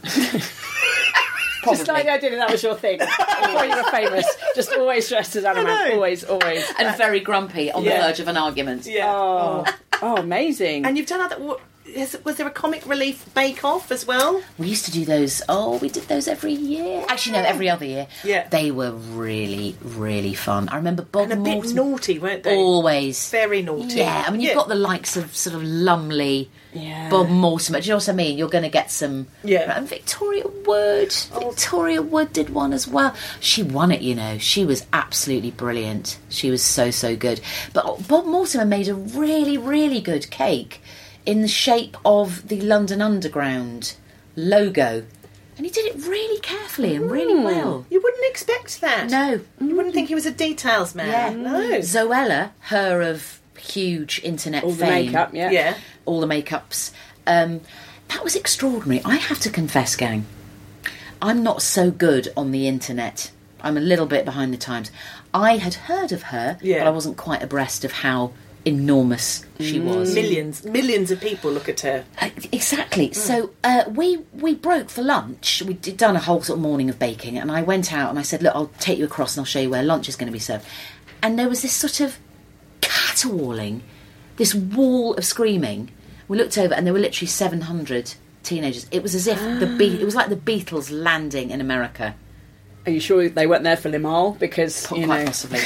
Just like the idea that that was your thing. Before you were famous, just always dressed as Adamant. Always, always. and very grumpy on the Yeah. verge of an argument. Yeah. Oh, oh, amazing. And you've done other... What, is, was there a Comic Relief bake-off as well? We used to do those. Oh, we did those every year. Actually, no, every other year. Yeah. They were really, really fun. I remember Bob And a bit Mortimer. naughty, weren't they? Always. Very naughty. Yeah, I mean, you've Yeah. got the likes of sort of Lumley, Yeah. Bob Mortimer. Do you know what I mean? You're going to get some... Yeah. And Victoria Wood. Victoria Wood did one as well. She won it, you know. She was absolutely brilliant. She was so, so good. But Bob Mortimer made a really, really good cake in the shape of the London Underground logo. And he did it really carefully and really well. You wouldn't expect that. No. You wouldn't think he was a details man. Yeah. No. Zoella, her of huge internet All the fame. makeup, yeah. Yeah. All the makeups. Um, that was extraordinary. I have to confess, gang, I'm not so good on the internet. I'm a little bit behind the times. I had heard of her, Yeah. but I wasn't quite abreast of how enormous she was. Millions, millions of people look at her. Uh, exactly. So uh, we we broke for lunch. We'd done a whole sort of morning of baking, and I went out and I said, "Look, I'll take you across and I'll show you where lunch is going to be served." And there was this sort of caterwauling, this wall of screaming. We looked over, and there were literally seven hundred teenagers. It was as if the Be- it was like the Beatles landing in America. Are you sure they weren't there for Limahl? Because, you Quite know... possibly.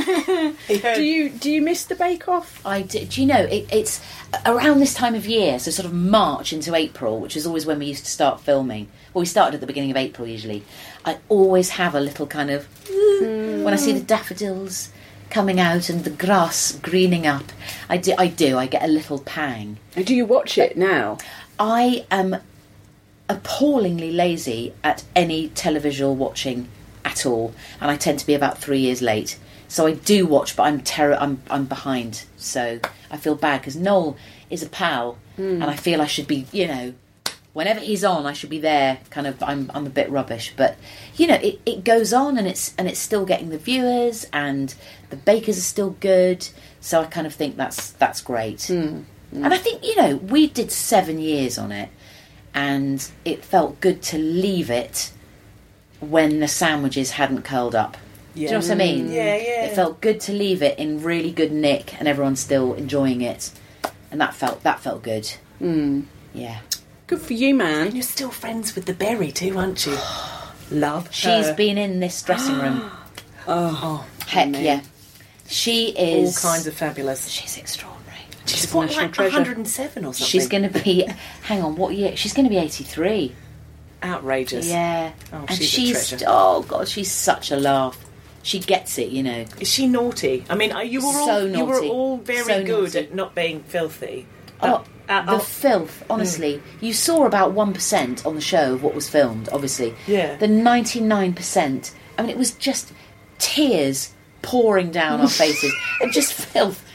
Do you do you miss the Bake Off? I do, do you know, it, it's around this time of year, so sort of March into April, which is always when we used to start filming. Well, we started at the beginning of April usually. I always have a little kind of... Mm. When I see the daffodils coming out and the grass greening up, I do, I do, I get a little pang. And do you watch it now? I am appallingly lazy at any televisual watching at all, and I tend to be about three years late. So I do watch, but I'm terror. I'm I'm behind, so I feel bad because Noel is a pal, mm. and I feel I should be, you know, whenever he's on, I should be there. Kind of, I'm I'm a bit rubbish, but you know, it, it goes on, and it's and it's still getting the viewers, and the bakers are still good. So I kind of think that's that's great, mm. Mm. and I think you know we did seven years on it, and it felt good to leave it when the sandwiches hadn't curled up. Yeah. Do you know what I mean? Yeah, yeah. It felt good to leave it in really good nick, and everyone's still enjoying it, and that felt that felt good. Mm. Yeah, good for you, man. And you're still friends with the Berry too, aren't you? Love. She's her. been in this dressing room. Oh, Heck man. yeah, she all is kinds of fabulous. She's extraordinary. She's a what, national like treasure. one hundred and seven or something. She's going to be. Hang on, what year? She's going to be eighty-three. outrageous. Yeah, Oh, and she's a she's treasure. oh god, she's such a laugh. She gets it, you know. Is she naughty? I mean, you were all So you were naughty. all very So good naughty. at not being filthy. Oh, Uh, the oh. filth, honestly. You saw about one percent on the show of what was filmed, obviously. Yeah. The ninety-nine percent, I mean, it was just tears pouring down our faces and just filth.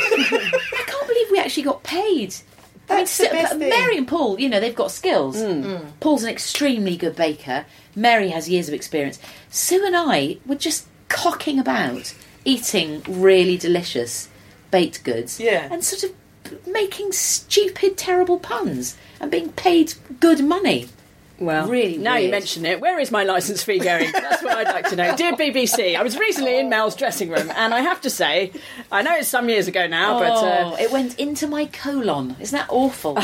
I can't believe we actually got paid. That's I the mean, best thing. Mary and Paul, you know, they've got skills. Paul's an extremely good baker. Mary has years of experience. Sue and I were just cocking about, eating really delicious baked goods. Yeah. And sort of making stupid, terrible puns and being paid good money. Well, Really now you weird. mention it, where is my licence fee going? That's what I'd like to know. Dear B B C, I was recently in Mel's dressing room, and I have to say, I know it's some years ago now, but... Uh, Oh, it went into my colon. Isn't that awful?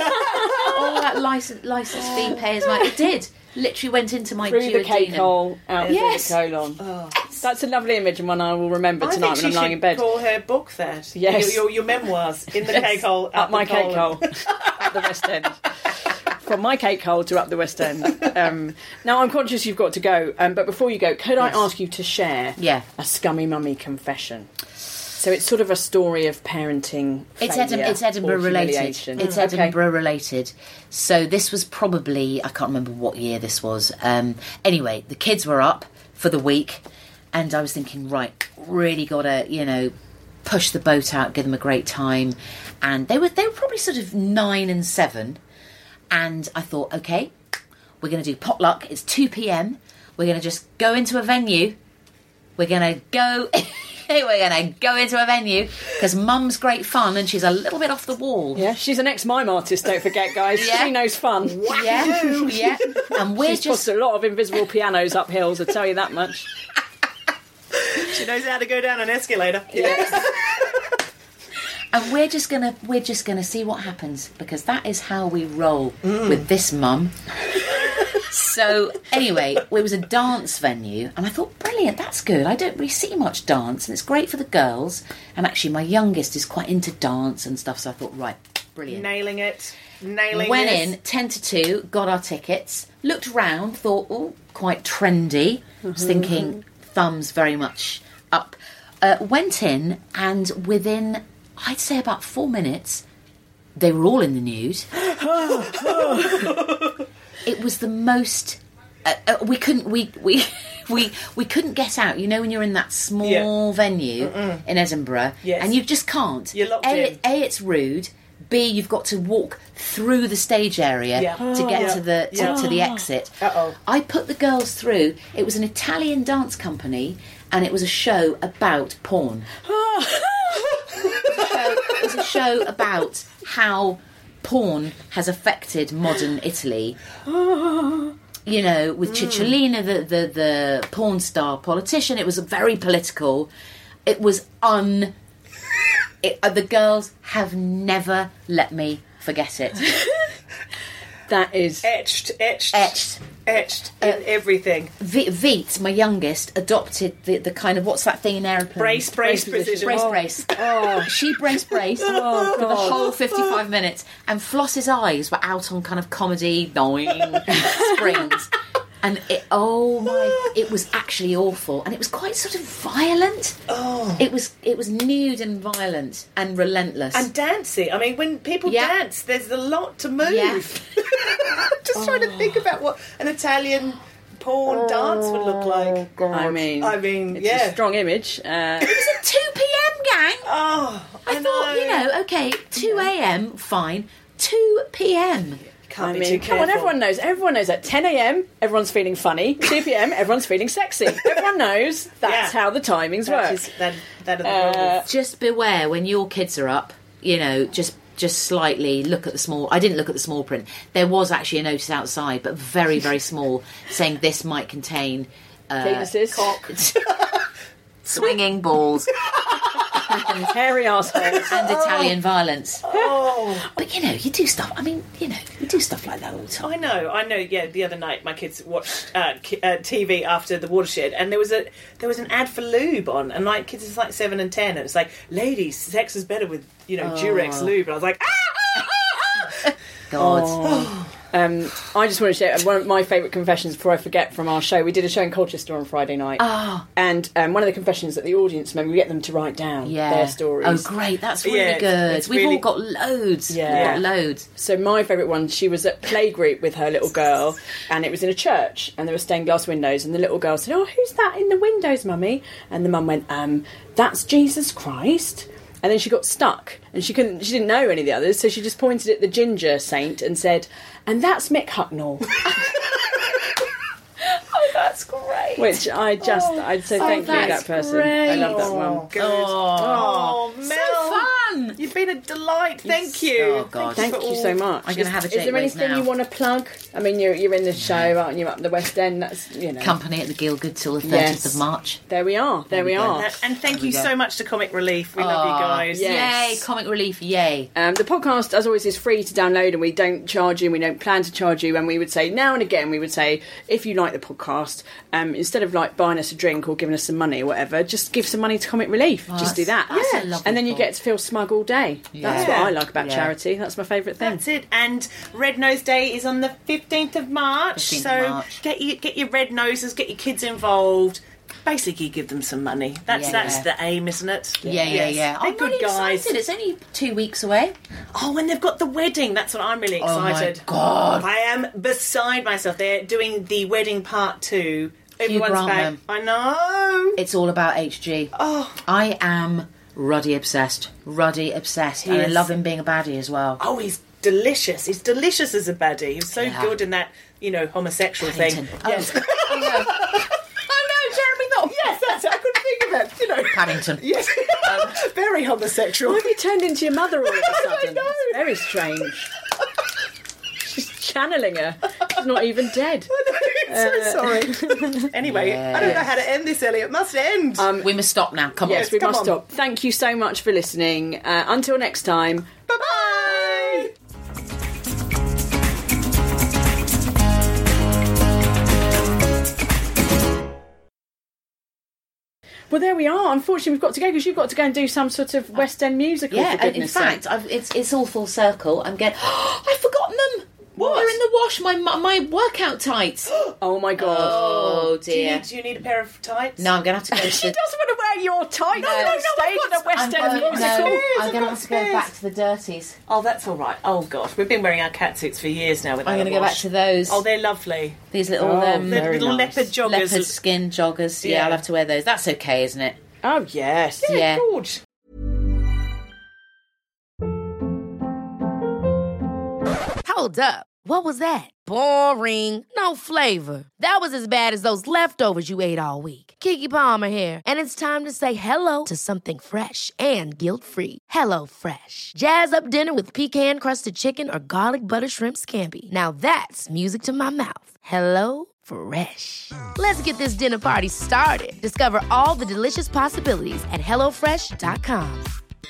All that license, license fee payers, like it did. Literally went into my through the cake duodenum. hole, out Yes. through the colon. That's a lovely image and one I will remember I tonight think when she I'm lying should in bed. call her book that. Yes. Your, your, your memoirs in the Yes. cake hole. Up at my the cake colon. hole. Up the West End. From my cake hole to up the West End. Um, now, I'm conscious you've got to go, um, but before you go, could I Yes. ask you to share Yeah. a scummy mummy confession? So it's sort of a story of parenting It's, failure Edin- it's Edinburgh or related. humiliation. It's Mm, okay. Edinburgh related. So this was probably, I can't remember what year this was. Um, anyway, the kids were up for the week, and I was thinking, right, really got to, you know, push the boat out, give them a great time. And they were they were probably sort of nine and seven. And I thought, okay, we're going to do potluck. It's two p.m. We're going to just go into a venue. We're going to go... We're going to go into a venue because Mum's great fun and she's a little bit off the wall. Yeah, she's an ex-mime artist, don't forget, guys. Yeah. She knows fun. Yeah, yeah. And we're She's just... pushed a lot of invisible pianos up hills, I'll tell you that much. She knows how to go down an escalator. And we're just gonna we're just gonna see what happens because that is how we roll with this mum. So anyway, it was a dance venue, and I thought, brilliant, that's good. I don't really see much dance, and it's great for the girls. And actually, my youngest is quite into dance and stuff, so I thought, right, brilliant. Nailing it. Nailing Went this. in ten to two, got our tickets, looked round, thought, oh, quite trendy. I was thinking thumbs very much up. Uh, went in, and within, I'd say about four minutes, they were all in the nude. It was the most... Uh, uh, we couldn't... We, we we we couldn't get out. You know when you're in that small Yeah. venue in Edinburgh, Yes. and you just can't. You're locked A, in. A, it's rude. B, you've got to walk through the stage area Yeah. to get Yeah. to the to, Yeah. to the exit. Uh-oh. I put the girls through. It was an Italian dance company, and it was a show about porn. It was a show- it was a show about how porn has affected modern Italy. You know, with Cicciolina, the, the, the porn star politician. It was very political. It was un... It, uh, the girls have never let me forget it. That is Etched, etched, Etched. etched in everything. V- Veet, my youngest, adopted the, the kind of, what's that thing in aeroplanes? Brace, brace, Brace position. precision. Brace, Oh. brace. She brace, brace for the whole fifty-five minutes. And Floss's eyes were out on kind of comedy, doing springs. And it, oh my, it was actually awful. And it was quite sort of violent. Oh. It was, it was nude and violent and relentless. And dancing. I mean, when people Yeah. dance, there's a lot to move. Yeah. Just trying to think about what an Italian porn dance would look like. I mean, I mean, it's yeah. a strong image. Uh, It was at two p.m, gang. Oh, I, I thought, you know, okay, two a.m, fine. two p.m. Can't I be mean, too come on, careful. everyone knows. Everyone knows at ten a.m, everyone's feeling funny. two p.m, everyone's feeling sexy. Everyone knows that's Yeah. how the timings That work. is- that, that are the Uh, rules. Just beware when your kids are up, you know, just just slightly look at the small... I didn't look at the small print. There was actually a notice outside, but very, very small, saying this might contain... Uh, Penises. swinging balls and, Hairy assholes. and Italian violence. Oh, But, you know, you do stuff... I mean, you know, you do stuff like that all the time. I know, I know. Yeah, the other night my kids watched uh, ki- uh, T V after the watershed, and there was a there was an ad for lube on, and like kids is like seven and ten, and it's like, ladies, sex is better with you know Durex lube, and I was like, ah, ah, ah, ah. God. Um, I just want to share one of my favourite confessions before I forget from our show. We did a show in Colchester on Friday night. Oh. And um, one of the confessions that the audience made, we get them to write down Yeah. their stories. Oh, great. That's really Yeah, it's- good. it's We've really- all got loads. Yeah. We've got loads. So my favourite one, she was at playgroup with her little girl, and it was in a church, and there were stained glass windows, and the little girl said, "Oh, who's that in the windows, Mummy?" And the mum went, um, "That's Jesus Christ." And then she got stuck, and she couldn't. She didn't know any of the others, so she just pointed at the ginger saint and said, "And that's Mick Hucknall." Oh, that's great. Which I just, I'd say thank you to that that's person. great. I love that one. Good. Oh, Oh, Mel, so fun. you've been a delight. Thank you. Oh, God. Thank for you all- so much. I'm gonna have a Is there Jakeways anything now. you want to plug? I mean, you're you're in the show, aren't you? Up in the West End. That's you know. Company at the Gielgud till the thirtieth Yes. of March. There we are. There we we go. are. And, and thank There we you go. so much to Comic Relief. We love you guys. yeah. Yay, Comic Relief, yay. Um, the podcast, as always, is free to download, and we don't charge you, and we don't plan to charge you. And we would say now and again, we would say, if you like the podcast, um, instead of like buying us a drink or giving us some money or whatever, just give some money to Comic Relief. just do that. that's a lovely and then you thought. get to feel smug all day. That's what Yeah. I like about Yeah. charity. That's my favourite thing. That's it. And Red Nose Day is on the fifteenth of March. fifteenth so of March. get your get your red noses, get your kids involved. Basically, give them some money. That's Yeah. that's the aim, isn't it? Yeah, yeah, Yes. yeah. They're I'm good really guys. excited. It's only two weeks away. Oh, and they've got the wedding. That's what I'm really Oh my excited. God. I am beside myself. They're doing the wedding part two. Everyone's Grantman. back. I know. It's all about H G. Oh. I am Ruddy obsessed. Ruddy obsessed. And I is. love him being a baddie as well. Oh, he's delicious. He's delicious as a baddie. He's so Yeah. good in that, you know, homosexual Paddington. thing. Oh. Yes. Oh, no. I know, Jeremy thought. Yes, that's it. I couldn't think of it. You know. Paddington. Yes. Very homosexual. Why have you turned into your mother all of a sudden? know. It's very strange. She's channeling her. She's not even dead. so sorry. Anyway, I don't know how to end this, Elliot. It must end. We must stop now. Come Yes, on. we come must on. stop. Thank you so much for listening. Uh, until next time. Bye-bye. Well, there we are. Unfortunately, we've got to go because you've got to go and do some sort of West End musical. Yeah, for and in goodness fact, sake. I've, it's it's all full circle. I'm getting. I've forgotten them. What? They're in the wash. My my workout tights. Oh my god. Oh Do you, dear. need, do you need a pair of tights? No, I'm going to have to go to She the... doesn't want to wear your tights. No, no, no, Stayed I've in a got- West I'm, End going, musical. no, I've I'm going to got have to go spares. back to the dirties. Oh, that's all right. Oh gosh, we've been wearing our cat suits for years now. I'm going to go back to those. Oh, they're lovely. These little Oh, um, They're Very little nice. leopard joggers. leopard skin joggers. Yeah. Yeah. I'll have to wear those. That's okay, isn't it? Oh, yes. Yeah, Yeah. good. Hold up. What was that? Boring. No flavor. That was as bad as those leftovers you ate all week. Keke Palmer here, and it's time to say hello to something fresh and guilt-free. Hello Fresh. Jazz up dinner with pecan-crusted chicken or garlic butter shrimp scampi. Now that's music to my mouth. Hello Fresh. Let's get this dinner party started. Discover all the delicious possibilities at hello fresh dot com.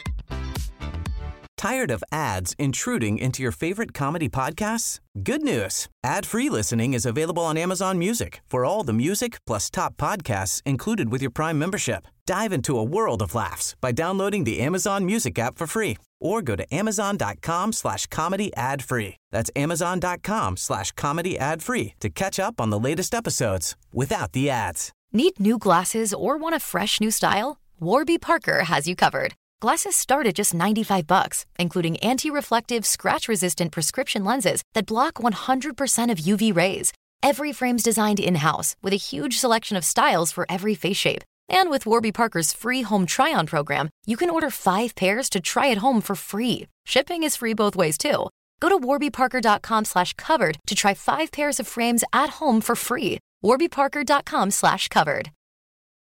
Tired of ads intruding into your favorite comedy podcasts? Good news. Ad-free listening is available on Amazon Music for all the music plus top podcasts included with your Prime membership. Dive into a world of laughs by downloading the Amazon Music app for free or go to amazon.com slash comedy ad free. That's amazon.com slash comedy ad free to catch up on the latest episodes without the ads. Need new glasses or want a fresh new style? Warby Parker has you covered. Glasses start at just ninety-five bucks, including anti-reflective, scratch-resistant prescription lenses that block one hundred percent of U V rays. Every frame's designed in-house with a huge selection of styles for every face shape. And with Warby Parker's free home try-on program, you can order five pairs to try at home for free. Shipping is free both ways, too. Go to warbyparker.com slash covered to try five pairs of frames at home for free. warbyparker.com slash covered.